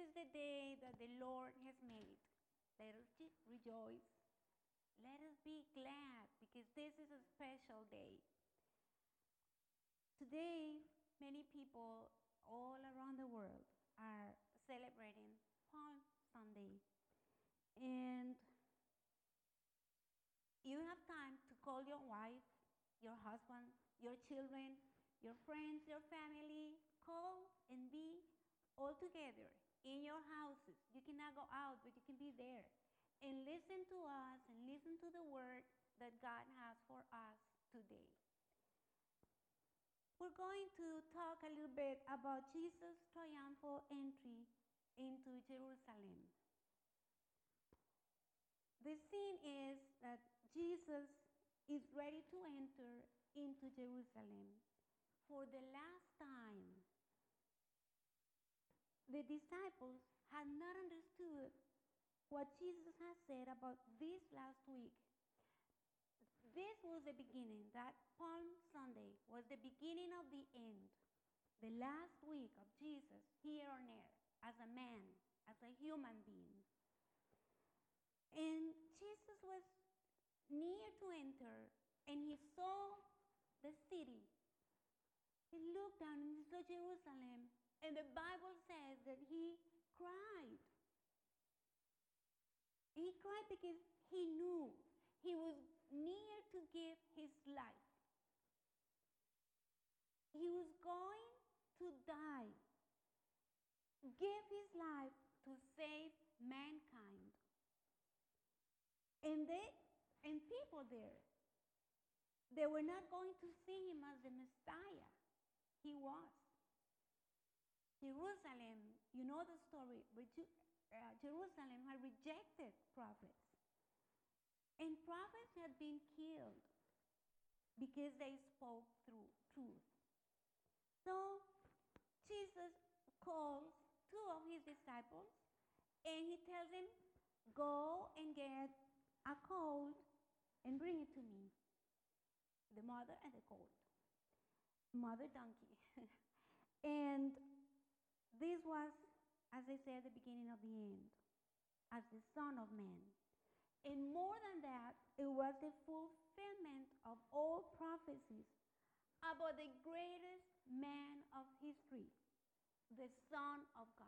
is the day that the Lord has made. Let us rejoice. Let us be glad because this is a special day. Today, many people all around the world are celebrating Palm Sunday. And you have time to call your wife, your husband, your children, your friends, your family. Call and be all together in your houses. You cannot go out, but you can be there. And listen to us and listen to the word that God has for us today. We're going to talk a little bit about Jesus' triumphal entry into Jerusalem. The scene is that Jesus is ready to enter into Jerusalem for the last time. The disciples had not understood what Jesus had said about this last week. This was the beginning. That Palm Sunday was the beginning of the end. The last week of Jesus here on earth as a man, as a human being. And Jesus was near to enter, and he saw the city. He looked down and he saw Jerusalem, and the Bible says that he cried. He cried because he knew he was near to give his life. He was going to die, give his life to save mankind. And people there, they were not going to see him as the Messiah. He was. Jerusalem, you know the story, but Jerusalem had rejected prophets. And prophets had been killed because they spoke through truth. So Jesus calls two of his disciples and he tells them, go and get a colt and bring it to me. The mother and the colt. Mother donkey. And this was, as I said, the beginning of the end, as the Son of Man. And more than that, it was the fulfillment of all prophecies about the greatest man of history, the Son of God.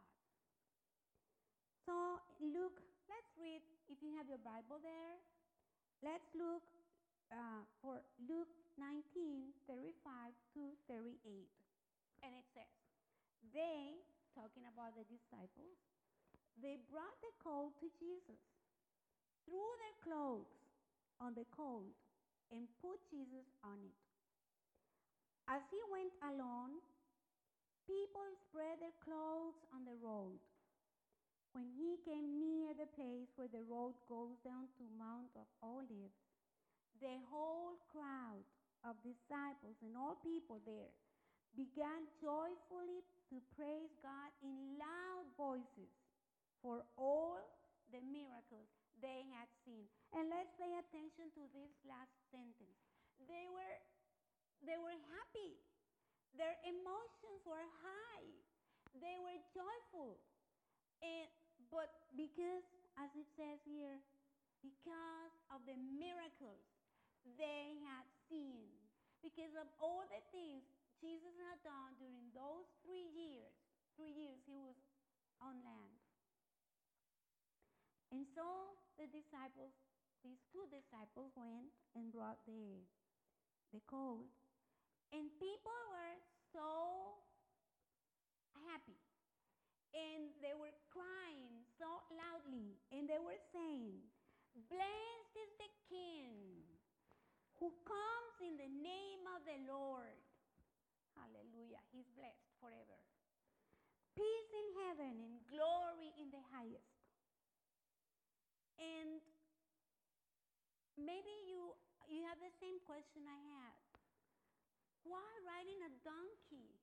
So Luke, let's read, if you have your Bible there, let's look for Luke 19, 35 to 38. And it says, they, talking about the disciples, they brought the colt to Jesus, threw their cloaks on the colt, and put Jesus on it. As he went along, people spread their clothes on the road. When he came near the place where the road goes down to Mount of Olives, the whole crowd of disciples and all people there began joyfully to praise God in loud voices for all the miracles they had seen. And let's pay attention to this last sentence. They were happy. Their emotions were high. They were joyful. But because, as it says here, because of the miracles they had seen, because of all the things Jesus had done during those 3 years he was on land. And so the disciples, these two disciples went and brought the colt. And people were so happy. And they were crying so loudly. And they were saying, blessed is the King who comes in the name of the Lord. Hallelujah. He's blessed forever. Peace in heaven and glory in the highest. And maybe you have the same question I had. Why riding a donkey?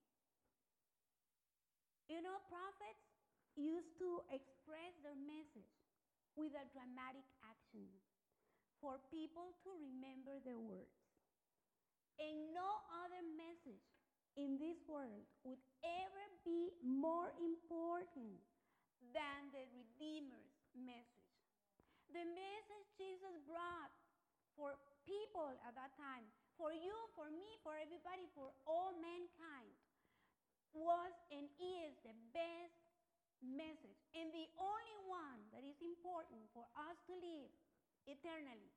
You know, prophets used to express their message with a dramatic action for people to remember their words. And no other message in this world would ever be more important than the Redeemer's message. The message Jesus brought for people at that time, for you, for me, for everybody, for all mankind, was and is the best message and the only one that is important for us to live eternally.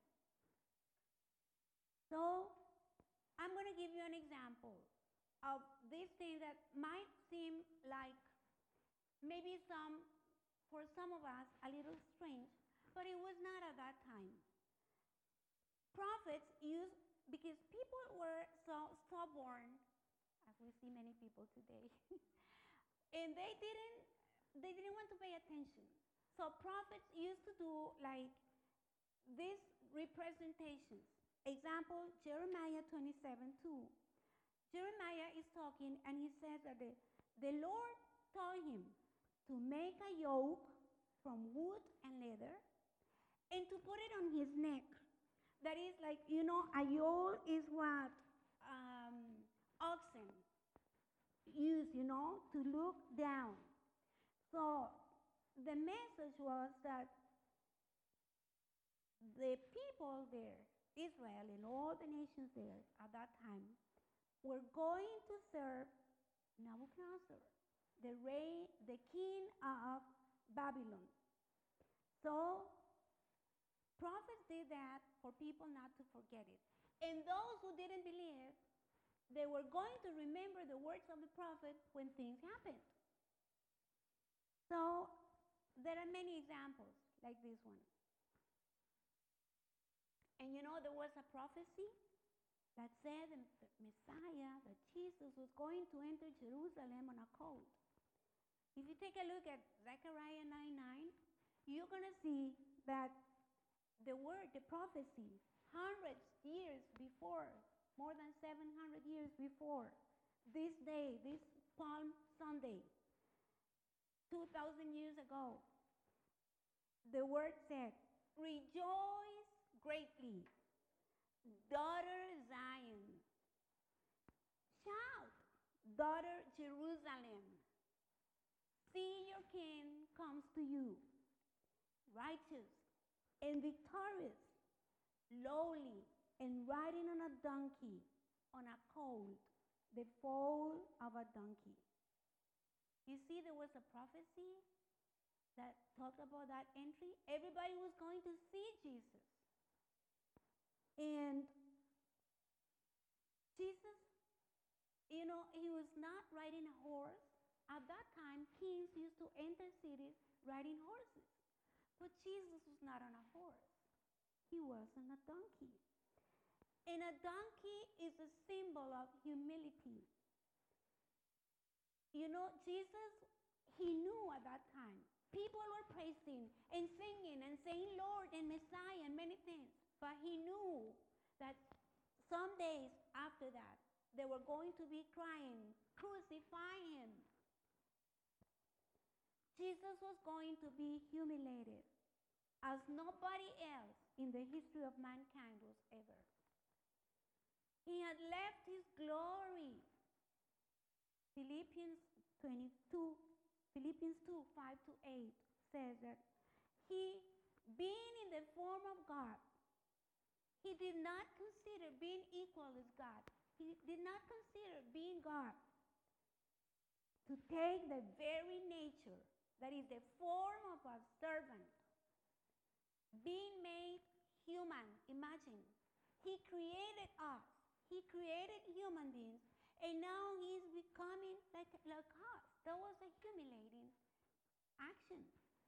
So I'm going to give you an example of this thing that might seem like maybe for some of us a little strange, but it was not at that time. Prophets used, because people were so stubborn, as we see many people today, and they didn't want to pay attention. So prophets used to do like these representations. Example, Jeremiah 27:2. Jeremiah is talking and he says that the Lord told him to make a yoke from wood and leather and to put it on his neck. That is like, a yoke is what oxen use, to look down. So the message was that the people there, Israel and all the nations there at that time, were going to serve Nebuchadnezzar, the king of Babylon. So prophets did that for people not to forget it. And those who didn't believe, they were going to remember the words of the prophet when things happened. So there are many examples like this one. And there was a prophecy that said the Messiah, that Jesus, was going to enter Jerusalem on a colt. If you take a look at Zechariah 9:9, you're going to see that the prophecy, hundreds years before, more than 700 years before, this day, this Palm Sunday, 2,000 years ago, the word said, "Rejoice greatly, daughter Zion. Shout, daughter Jerusalem. See, your king comes to you, righteous and victorious, lowly and riding on a donkey, on a colt, the foal of a donkey." You see, there was a prophecy that talked about that entry. Everybody was going to see Jesus. And Jesus, he was not riding a horse. At that time, kings used to enter cities riding horses. But Jesus was not on a horse. He was on a donkey. And a donkey is a symbol of humility. Jesus, he knew at that time. People were praising and singing and saying Lord and Messiah and many things. But he knew that some days after that, they were going to be crying, "Crucify him." Jesus was going to be humiliated as nobody else in the history of mankind was ever. He had left his glory. Philippians 2:5-8 says that he, being in the form of God, he did not consider being equal with God. He did not consider being God to take the very nature, that is the form of a servant, being made human. Imagine, he created us. He created human beings, and now he's becoming like us. That was a humiliating action.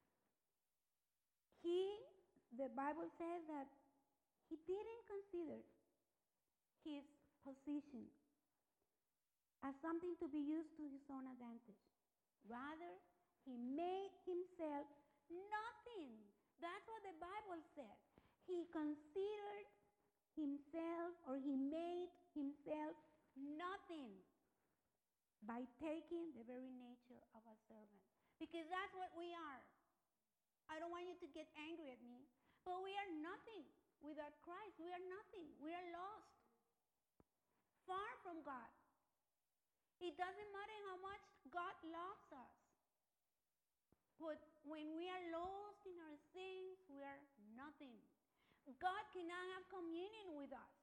The Bible says that he didn't consider his position as something to be used to his own advantage. Rather, he made himself nothing. That's what the Bible says. He considered himself, or he made himself nothing by taking the very nature of a servant. Because that's what we are. I don't want you to get angry at me, but we are nothing without Christ. We are nothing. We are lost, far from God. It doesn't matter how much God loves us. But when we are lost in our sins, we are nothing. God cannot have communion with us.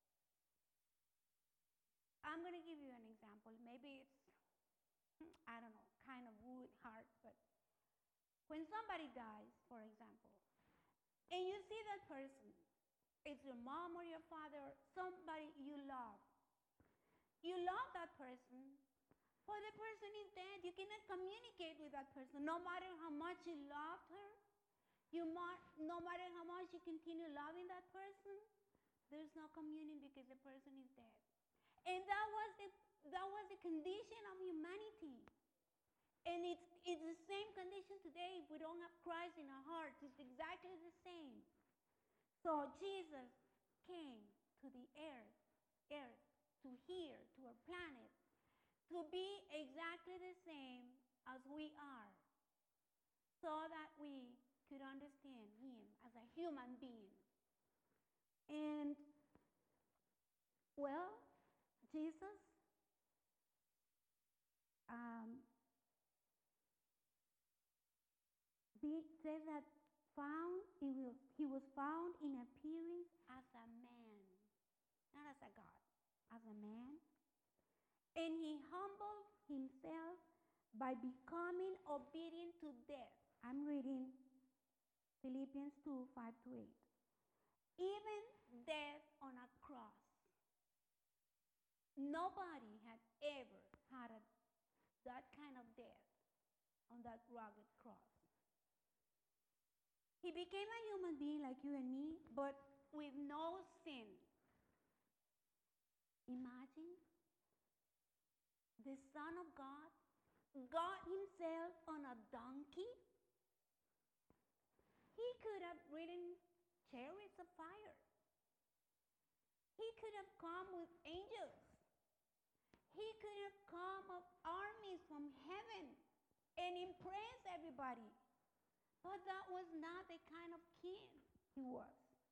I'm going to give you an example. Maybe it's, I don't know, kind of wood, hard, but when somebody dies, for example, and you see that person, it's your mom or your father, somebody you love. You love that person, but the person is dead. You cannot communicate with that person. No matter how much you loved her, no matter how much you continue loving that person, there's no communion because the person is dead. And that was the condition of humanity. And it's the same condition today if we don't have Christ in our hearts. It's exactly the same. So Jesus came to the earth, to here, to our planet, to be exactly the same as we are, so that we could understand him as a human being. And, well, Jesus says that he was found in appearance as a man, not as a God, as a man. And he humbled himself by becoming obedient to death. I'm reading Philippians 2, 5-8. Even death on a cross. Nobody had ever had that kind of death on that rugged cross. He became a human being like you and me, but with no sin. Imagine the Son of God got himself on a donkey. He could have ridden chariots of fire. He could have come with angels. He could have come with armies from heaven and impressed everybody. But that was not the kind of king he was.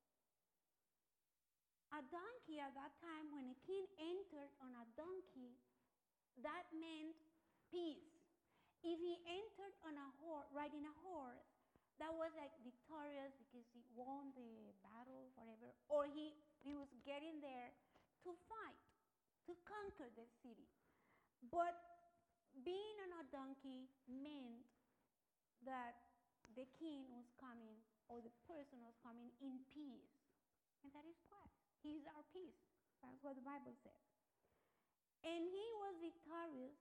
A donkey at that time, when a king entered on a donkey, that meant peace. If he entered on a horse, riding a horse, that was like victorious because he won the battle, whatever, or he was getting there to fight, to conquer the city. But being on a donkey meant that the king was coming, or the person was coming in peace. And that is Christ. He is our peace. That's what the Bible says. And he was victorious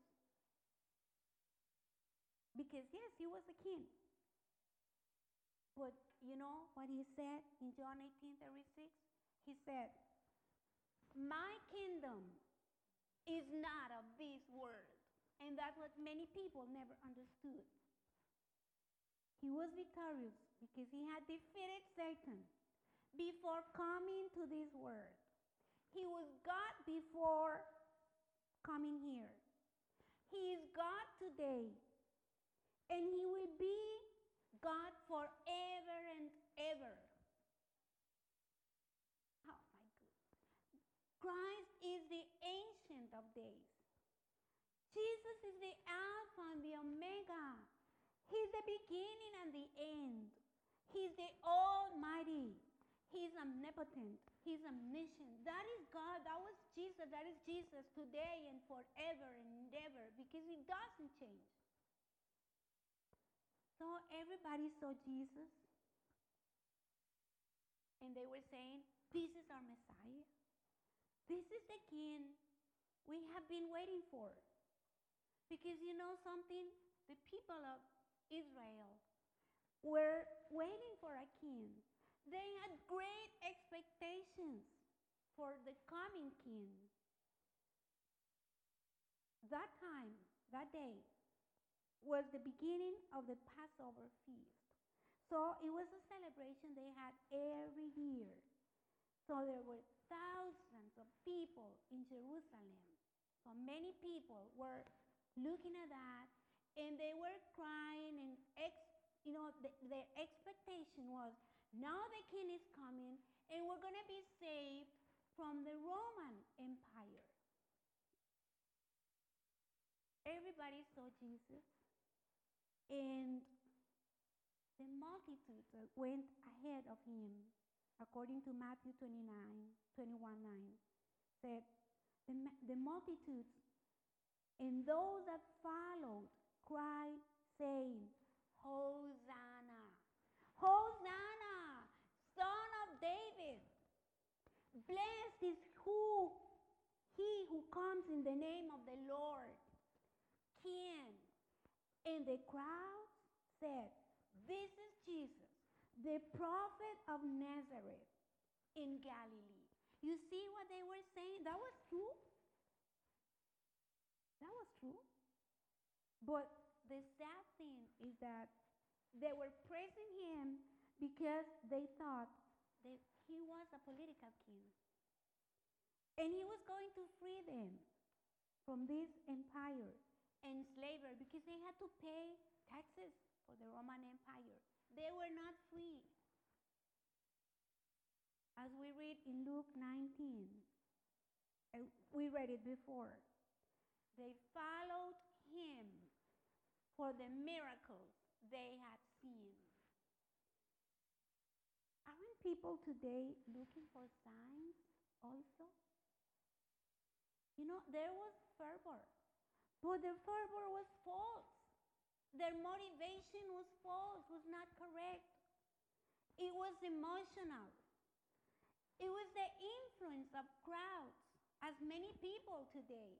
because, yes, he was a king. But you know what he said in John 18:36? He said, my kingdom is not of this world. And that's what many people never understood. He was victorious because he had defeated Satan before coming to this world. He was God before coming here. He is God today. And he will be God forever and ever. Oh my goodness. Christ is the Ancient of Days. Jesus is the Alpha and the Omega. He's the beginning and the end. He's the Almighty. He's omnipotent. He's omniscient. That is God. That was Jesus. That is Jesus today and forever and ever, because he doesn't change. So everybody saw Jesus, and they were saying, this is our Messiah. This is the King we have been waiting for. Because you know something? The people of Israel were waiting for a king. They had great expectations for the coming king. That time, that day, was the beginning of the Passover feast. So it was a celebration they had every year. So there were thousands of people in Jerusalem. So many people were looking at that, and they were crying, and their expectation was, now the king is coming, and we're going to be saved from the Roman Empire. Everybody saw Jesus, and multitudes that went ahead of him, according to Matthew 21:9, said, the multitudes and those that followed cried, saying, Hosanna! Hosanna! Son of David! Blessed is he who comes in the name of the Lord, King. And the crowd said, this is Jesus, the prophet of Nazareth in Galilee. You see what they were saying? That was true. That was true. But the sad thing is that they were praising him because they thought that he was a political king. And he was going to free them from this empire and slavery because they had to pay taxes for the Roman Empire. They were not free. As we read in Luke 19, we read it before. They followed him for the miracles they had seen. Aren't people today looking for signs also? You know, there was fervor, but the fervor was false. Their motivation was false, was not correct. It was emotional. It was the influence of crowds, as many people today.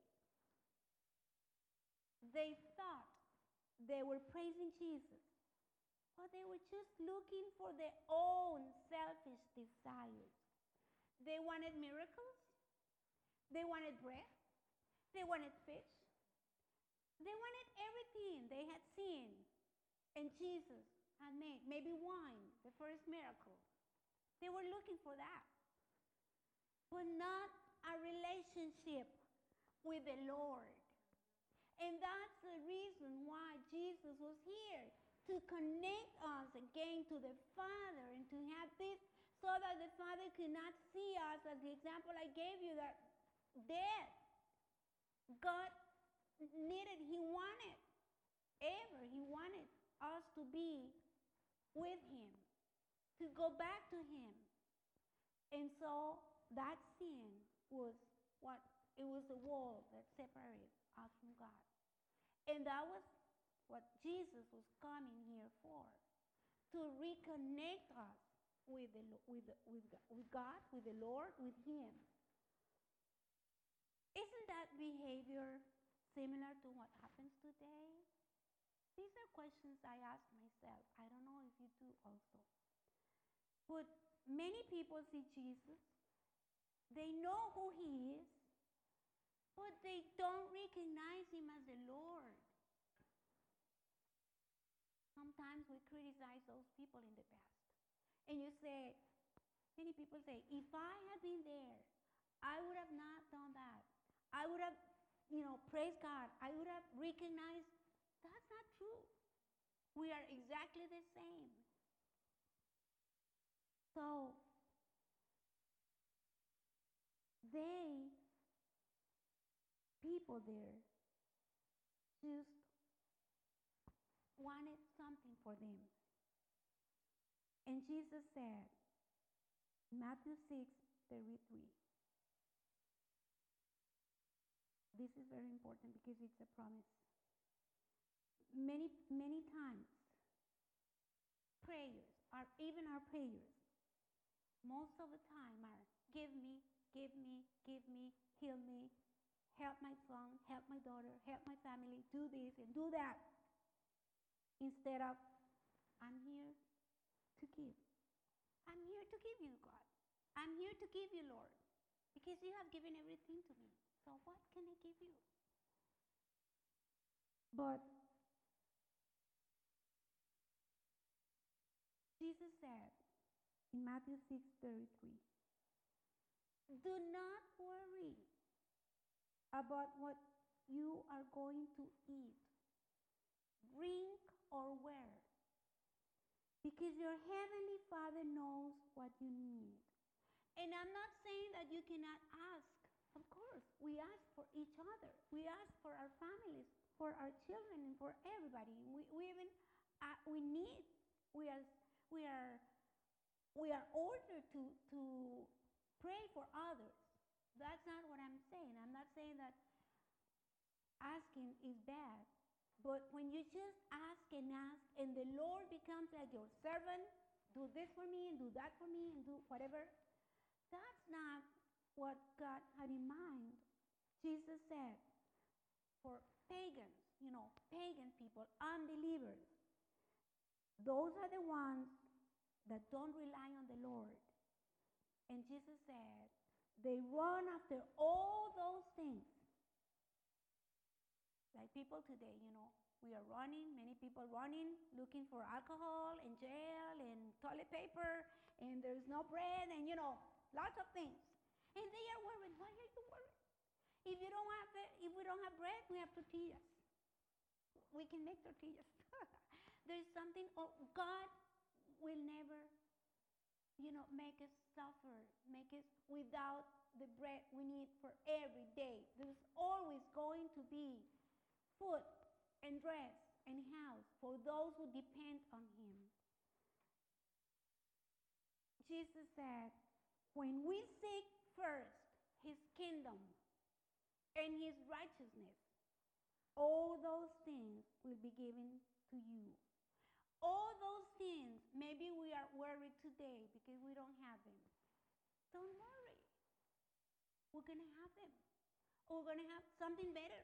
They thought they were praising Jesus, but they were just looking for their own selfish desires. They wanted miracles. They wanted bread. They wanted fish. They wanted everything they had seen and Jesus had made. Maybe wine, the first miracle. They were looking for that. But not a relationship with the Lord. And that's the reason why Jesus was here, to connect us again to the Father and to have this so that the Father could not see us as the example I gave you, that dead. God he wanted us to be with him, to go back to him. And so that sin was it was the wall that separated us from God. And that was what Jesus was coming here for, to reconnect us with God, with the Lord, with him. Isn't that behavior similar to what happens today? These are questions I ask myself. I don't know if you do also. But many people see Jesus. They know who he is, but they don't recognize him as the Lord. Sometimes we criticize those people in the past. And you say, many people say, if I had been there, I would have not done that. I would have, praised God. I would have recognized. That's not true. We are exactly the same. So, people there, just wanted something for them. And Jesus said, Matthew 6:33. This is very important because it's a promise. Many, many times, prayers, even our prayers, most of the time are, give me, give me, give me, heal me, help my son, help my daughter, help my family, do this and do that. Instead of, I'm here to give. I'm here to give you, God. I'm here to give you, Lord, because you have given everything to me. So what can I give you? But Jesus said in Matthew 6:33, do not worry about what you are going to eat, drink, or wear, because your heavenly Father knows what you need. And I'm not saying that you cannot ask. Of course, we ask for each other. We ask for our families, for our children, and for everybody. We even we we are ordered to pray for others. That's not what I'm saying. I'm not saying that asking is bad. But when you just ask, and the Lord becomes like your servant, do this for me and do that for me and do whatever, that's not what God had in mind. Jesus said, for pagans, pagan people, unbelievers, those are the ones that don't rely on the Lord. And Jesus said, they run after all those things. Like people today, we are running, many people running, looking for alcohol and jail and toilet paper, and there's no bread, and lots of things. And they are worried. Why are you worried? If we don't have bread, we have tortillas. We can make tortillas. There's something. God will never, make us suffer, make us without the bread we need for every day. There's always going to be food and dress and house for those who depend on Him. Jesus said, when we seek first His kingdom and His righteousness, all those things will be given to you. All those things, maybe we are worried today because we don't have them. Don't worry. We're going to have them. We're going to have something better.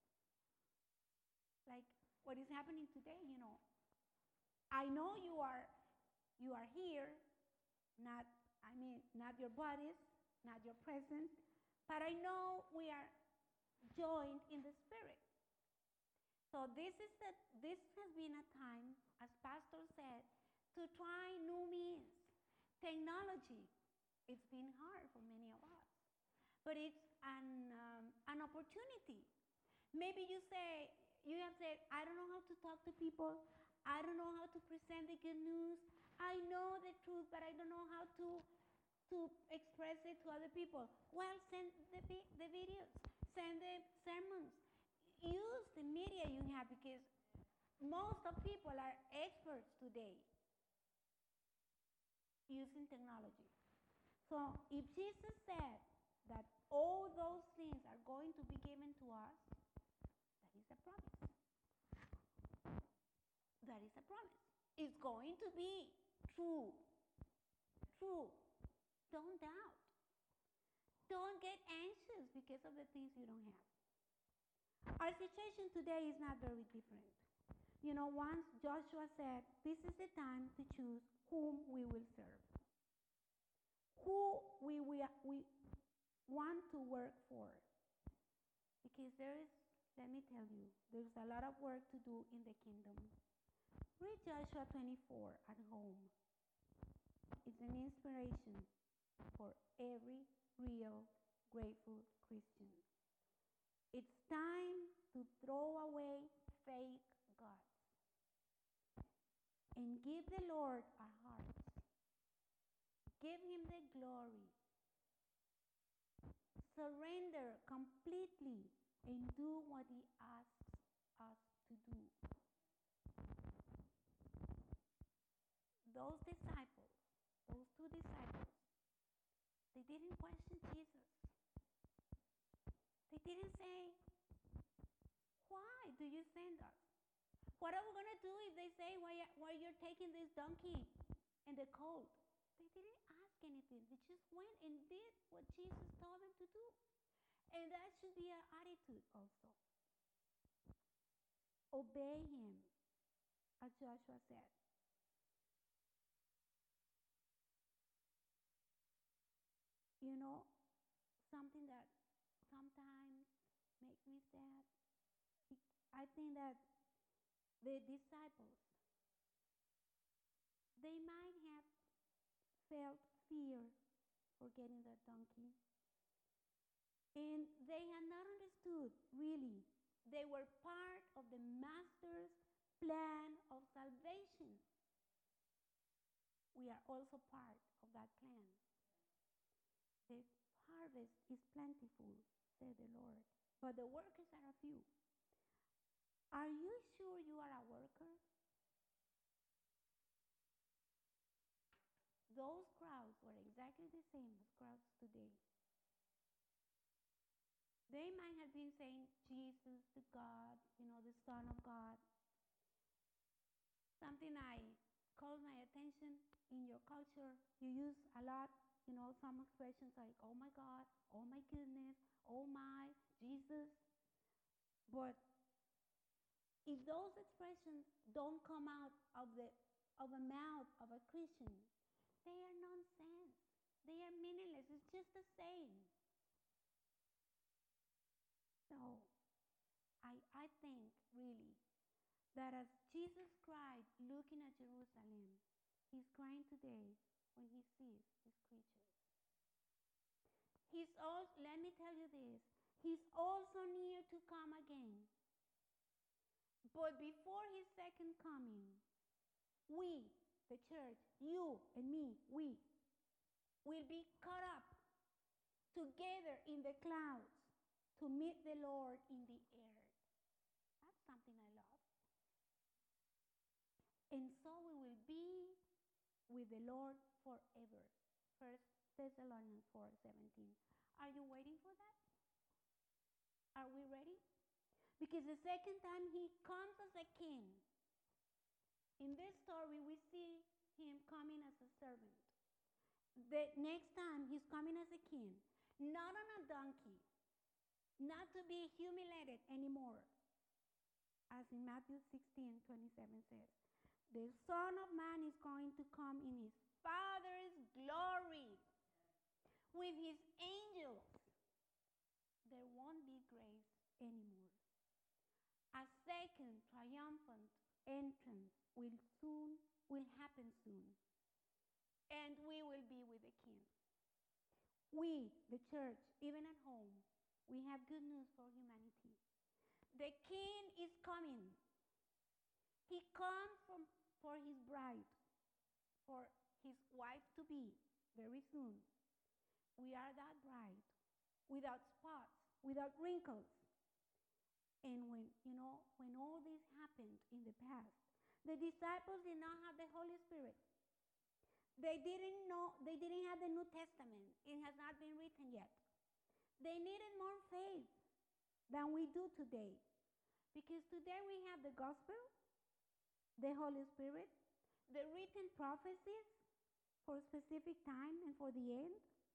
Like what is happening today, I know you are here, not your bodies, not your presence, but I know we are joined in the Spirit. So this has been a time, as Pastor said, to try new means. Technology, it's been hard for many of us, but it's an opportunity. Maybe you have said, I don't know how to talk to people. I don't know how to present the good news. I know the truth, but I don't know how to express it to other people. Well, send the videos, send the sermons. Use the media you have, because most of people are experts today using technology. So if Jesus said that all those things are going to be given to us, that is a promise. That is a promise. It's going to be true. True. Don't doubt. Don't get anxious because of the things you don't have. Our situation today is not very different. Once Joshua said, this is the time to choose whom we will serve, who we want to work for. Because let me tell you, there's a lot of work to do in the kingdom. Read Joshua 24 at home. It's an inspiration for every real, grateful Christian. It's time to throw away fake gods and give the Lord our hearts. Give Him the glory. Surrender completely and do what He asks us to do. Those two disciples, they didn't question Jesus. They didn't say, why do you send us? What are we going to do if they say, why you're taking this donkey and the colt? They didn't ask anything. They just went and did what Jesus told them to do. And that should be our attitude also. Obey Him, as Joshua said. Something that sometimes makes me sad. I think that the disciples, they might have felt fear for getting that donkey. And they had not understood, really. They were part of the Master's plan of salvation. We are also part of that plan. The harvest is plentiful, said the Lord, but the workers are a few. Are you sure you are a worker? exactly the same as crowds today. They might have been saying Jesus, the God, the Son of God. Something I called my attention in your culture. You use a lot, some expressions like, oh my God, oh my goodness, oh my, Jesus. But if those expressions don't come out of the mouth of a Christian, they are nonsense. They are meaningless. It's just the same. So I think really that as Jesus cried looking at Jerusalem, he's crying today when he sees his creatures. Let me tell you this, he's also near to come again. But before his second coming, we, the church, you and me, we will be caught up together in the clouds to meet the Lord in the air. That's something I love. And so we will be with the Lord forever. 1 Thessalonians 4:17. Are you waiting for that? Are we ready? Because the second time he comes as a king. In this story, we see him coming as a servant. The next time, he's coming as a king, not on a donkey, not to be humiliated anymore. As in Matthew 16:27 says, the Son of Man is going to come in his Father's glory with his angels. There won't be graves anymore. A second triumphant entrance will happen soon. And we will be with the King. We, the church, even at home, we have good news for humanity. The King is coming. He comes for his bride, for his wife to be very soon. We are that bride, without spots, without wrinkles. And when all this happened in the past, the disciples did not have the Holy Spirit. They didn't have the New Testament. It has not been written yet. They needed more faith than we do today. Because today we have the gospel, the Holy Spirit, the written prophecies for a specific time and for the end.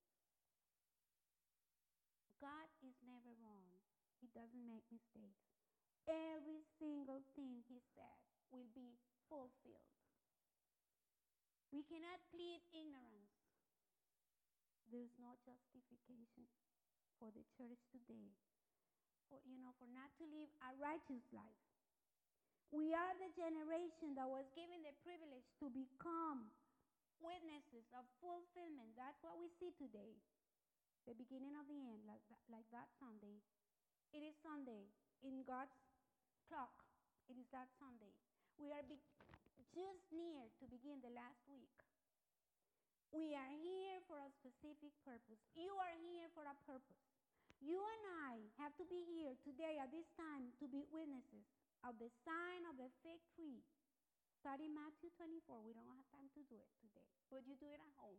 God is never wrong. He doesn't make mistakes. Every single thing he said will be fulfilled. We cannot plead ignorance. There's no justification for the church today for not to live a righteous life. We are the generation that was given the privilege to become witnesses of fulfillment. That's what we see today. The beginning of the end, like that Sunday. It is Sunday in God's clock. It is that Sunday. We are just near to begin the last week. We are here for a specific purpose. You are here for a purpose. You and I have to be here today at this time to be witnesses of the sign of the fig tree. Study Matthew 24. We don't have time to do it today, but you do it at home.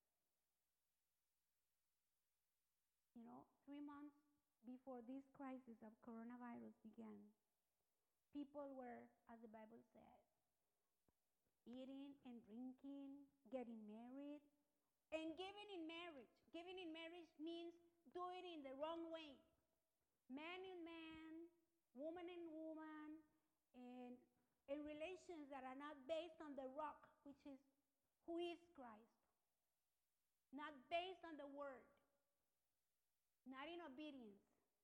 3 months before this crisis of coronavirus began, people were, as the Bible says, eating and drinking, getting married, and giving in marriage. Giving in marriage means do it in the wrong way. Man and man, woman and woman, and in relations that are not based on the rock, which is who is Christ. Not based on the word. Not in obedience.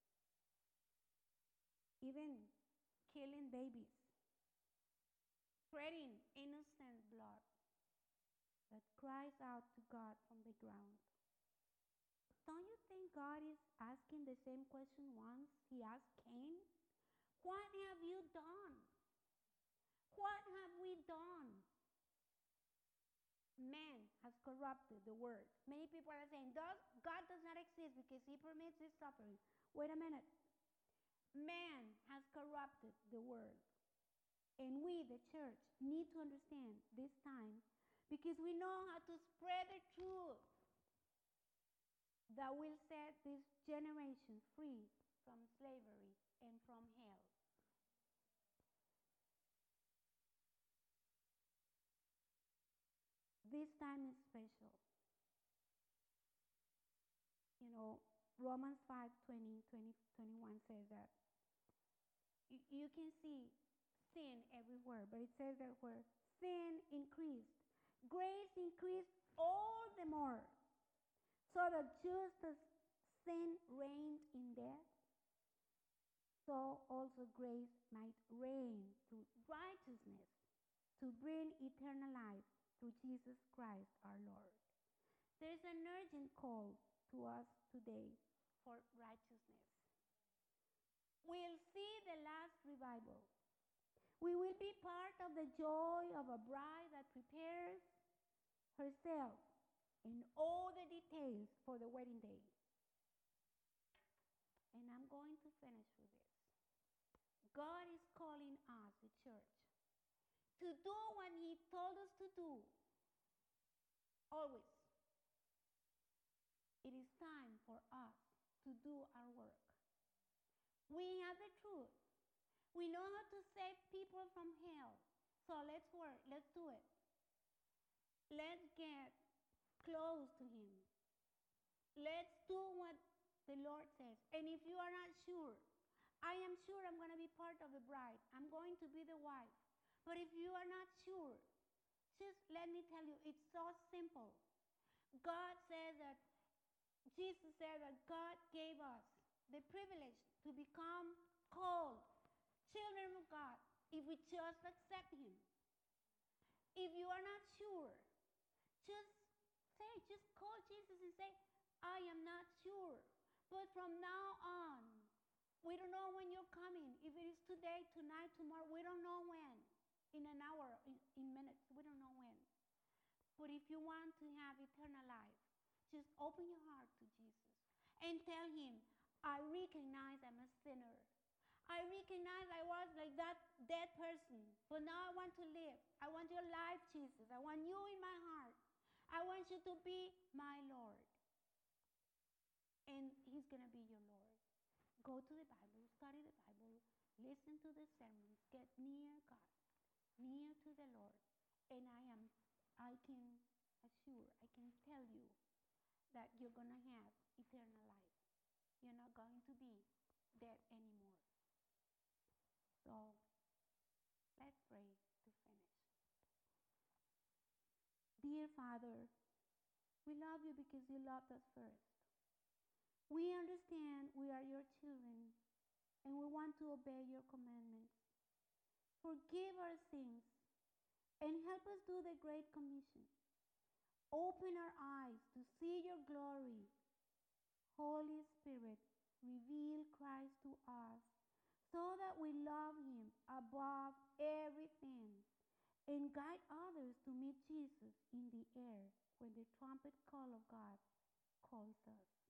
Even killing babies. Spreading innocent blood that cries out to God from the ground. Don't you think God is asking the same question once he asked Cain? What have you done? What have we done? Man has corrupted the word. Many people are saying, God does not exist because he permits this suffering. Wait a minute. Man has corrupted the word. And we, the church, need to understand this time because we know how to spread the truth. that will set this generation free from slavery and from hell. This time is special. You know, Romans 5:20, 21 says that you can see sin everywhere, but it says that where sin increased, grace increased all the more, so that just as sin reigned in death, so also grace might reign through righteousness to bring eternal life through Jesus Christ our Lord. There is an urgent call to us today for righteousness. We'll see the last revival. We will be part of the joy of a bride that prepares herself in all the details for the wedding day. And I'm going to finish with this. God is calling us, the church, to do what He told us to do. Always. It is time for us to do our work. We have the truth. We know how to save people from hell. So let's work. Let's do it. Let's get close to Him. Let's do what the Lord says. And if you are not sure, I am sure I'm going to be part of the bride. I'm going to be the wife. But if you are not sure, just let me tell you, it's so simple. God says that, Jesus said that God gave us the privilege to become called children of God if we just accept Him. If you are not sure, just call Jesus and say, I am not sure. But from now on, we don't know when you're coming. If it is today, tonight, tomorrow, we don't know when. In an hour, in minutes, we don't know when. But if you want to have eternal life, just open your heart to Jesus and tell Him, I recognize I'm a sinner. I recognize I was like that dead person, but now I want to live. I want your life, Jesus. I want you in my heart. I want you to be my Lord. And He's going to be your Lord. Go to the Bible, study the Bible, listen to the sermons, get near God, near to the Lord. And I can assure, I can tell you that you're going to have eternal life. You're not going to be dead anymore. So, let's pray to finish. Dear Father, we love you because you loved us first. We understand we are your children and we want to obey your commandments. Forgive our sins and help us do the Great Commission. Open our eyes to see your glory. Holy Spirit, reveal Christ to us so that we love Him above everything and guide others to meet Jesus in the air when the trumpet call of God calls us.